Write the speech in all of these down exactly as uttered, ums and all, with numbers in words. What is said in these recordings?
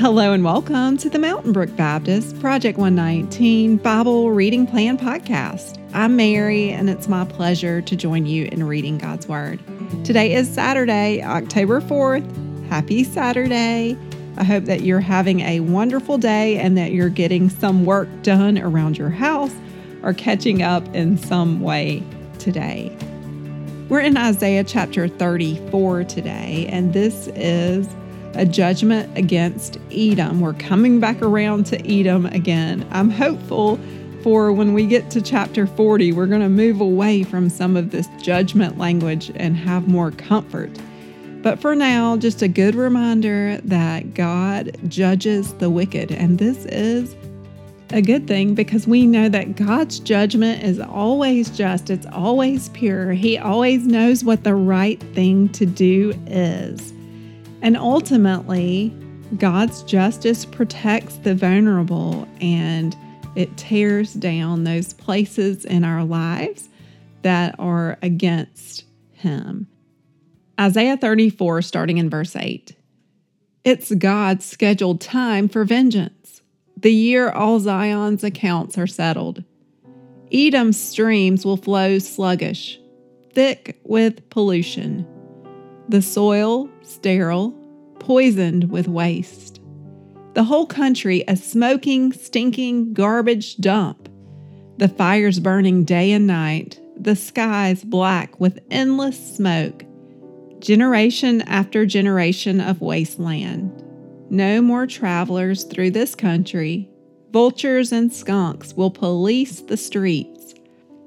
Hello and welcome to the Mountain Brook Baptist Project one nineteen Bible Reading Plan Podcast. I'm Mary, and it's my pleasure to join you in reading God's Word. Today is Saturday, October fourth. Happy Saturday. I hope that you're having a wonderful day and that you're getting some work done around your house or catching up in some way today. We're in Isaiah chapter thirty-four today, and this is a judgment against Edom. We're coming back around to Edom again. I'm hopeful for when we get to chapter forty, we're going to move away from some of this judgment language and have more comfort. But for now, just a good reminder that God judges the wicked. And this is a good thing because we know that God's judgment is always just. It's always pure. He always knows what the right thing to do is. And ultimately, God's justice protects the vulnerable and it tears down those places in our lives that are against Him. Isaiah thirty-four, starting in verse eight. It's God's scheduled time for vengeance, the year all Zion's accounts are settled. Edom's streams will flow sluggish, thick with pollution. The soil sterile, poisoned with waste. The whole country a smoking, stinking garbage dump. The fires burning day and night, the skies black with endless smoke. Generation after generation of wasteland. No more travelers through this country. Vultures and skunks will police the streets.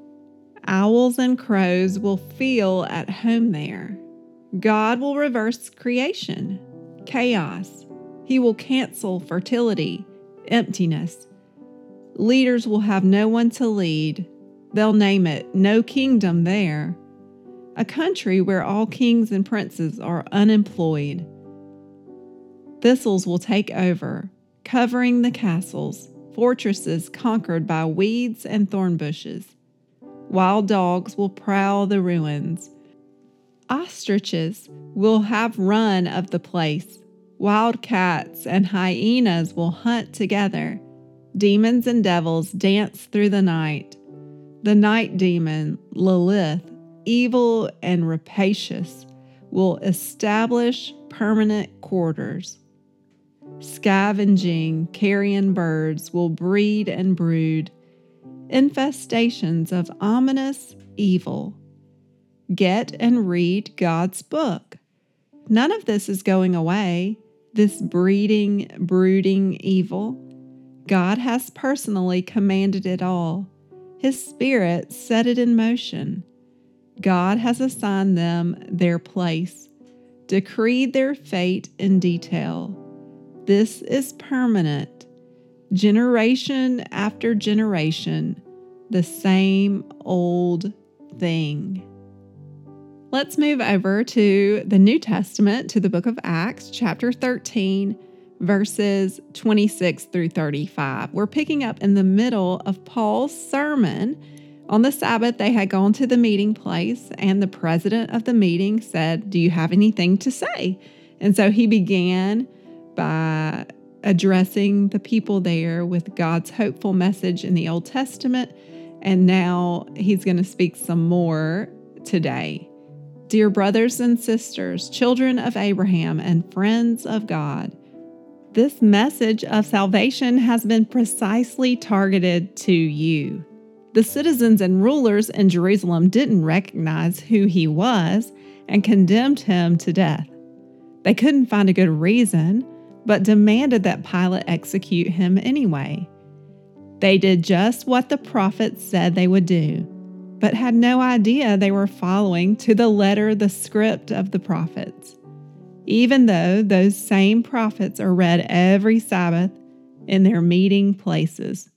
Owls and crows will feel at home there. God will reverse creation, chaos. He will cancel fertility, emptiness. Leaders will have no one to lead. They'll name it no kingdom there. A country where all kings and princes are unemployed. Thistles will take over, covering the castles, fortresses conquered by weeds and thorn bushes. Wild dogs will prowl the ruins. Ostriches will have run of the place. Wild cats and hyenas will hunt together. Demons and devils dance through the night. The night demon, Lilith, evil and rapacious, will establish permanent quarters. Scavenging carrion birds will breed and brood. Infestations of ominous evil. Get and read God's book. None of this is going away, this breeding, brooding evil. God has personally commanded it all. His Spirit set it in motion. God has assigned them their place, decreed their fate in detail. This is permanent. Generation after generation, the same old thing. Let's move over to the New Testament, to the book of Acts, chapter thirteen, verses twenty-six through thirty-five. We're picking up in the middle of Paul's sermon. On the Sabbath, they had gone to the meeting place, and the president of the meeting said, "Do you have anything to say?" And so he began by addressing the people there with God's hopeful message in the Old Testament, and now he's going to speak some more today. Dear brothers and sisters, children of Abraham and friends of God, this message of salvation has been precisely targeted to you. The citizens and rulers in Jerusalem didn't recognize who he was and condemned him to death. They couldn't find a good reason, but demanded that Pilate execute him anyway. They did just what the prophets said they would do, but had no idea they were following to the letter the script of the prophets, even though those same prophets are read every Sabbath in their meeting places.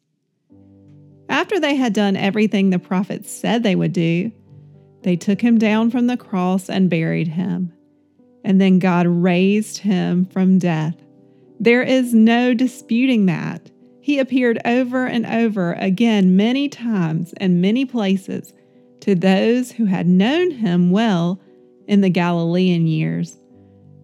After they had done everything the prophets said they would do, they took him down from the cross and buried him. And then God raised him from death. There is no disputing that. He appeared over and over again many times and many places to those who had known him well in the Galilean years,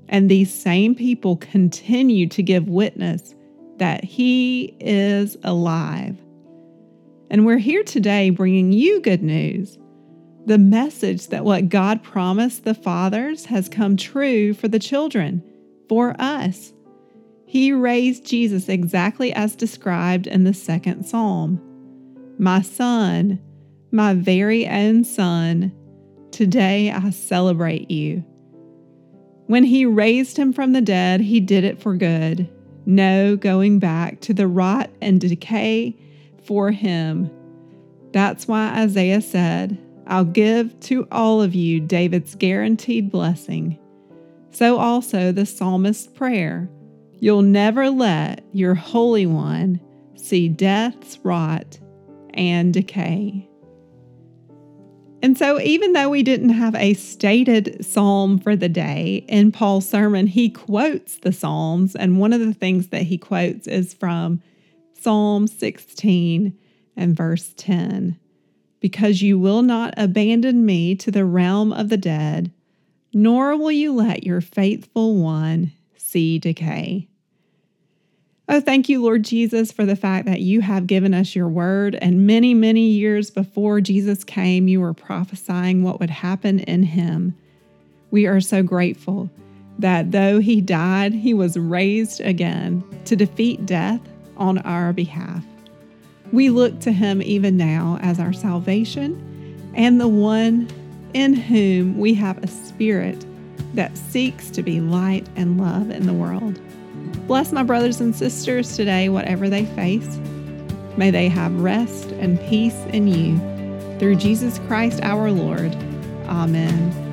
And these same people continue to give witness that He is alive. And we're here today bringing you good news. The message that what God promised the fathers has come true for the children, for us. He raised Jesus exactly as described in the second Psalm. My son, my very own son, today I celebrate you. When He raised Him from the dead, He did it for good. No going back to the rot and decay for Him. That's why Isaiah said, I'll give to all of you David's guaranteed blessing. So also the psalmist's prayer, you'll never let your Holy One see death's rot and decay. And so even though we didn't have a stated psalm for the day, in Paul's sermon, he quotes the Psalms. And one of the things that he quotes is from Psalm sixteen and verse ten. Because you will not abandon me to the realm of the dead, nor will you let your faithful one see decay. Oh, thank you, Lord Jesus, for the fact that you have given us your word. And many, many years before Jesus came, you were prophesying what would happen in Him. We are so grateful that though He died, He was raised again to defeat death on our behalf. We look to Him even now as our salvation and the one in whom we have a spirit that seeks to be light and love in the world. Bless my brothers and sisters today, whatever they face. May they have rest and peace in you. Through Jesus Christ our Lord. Amen.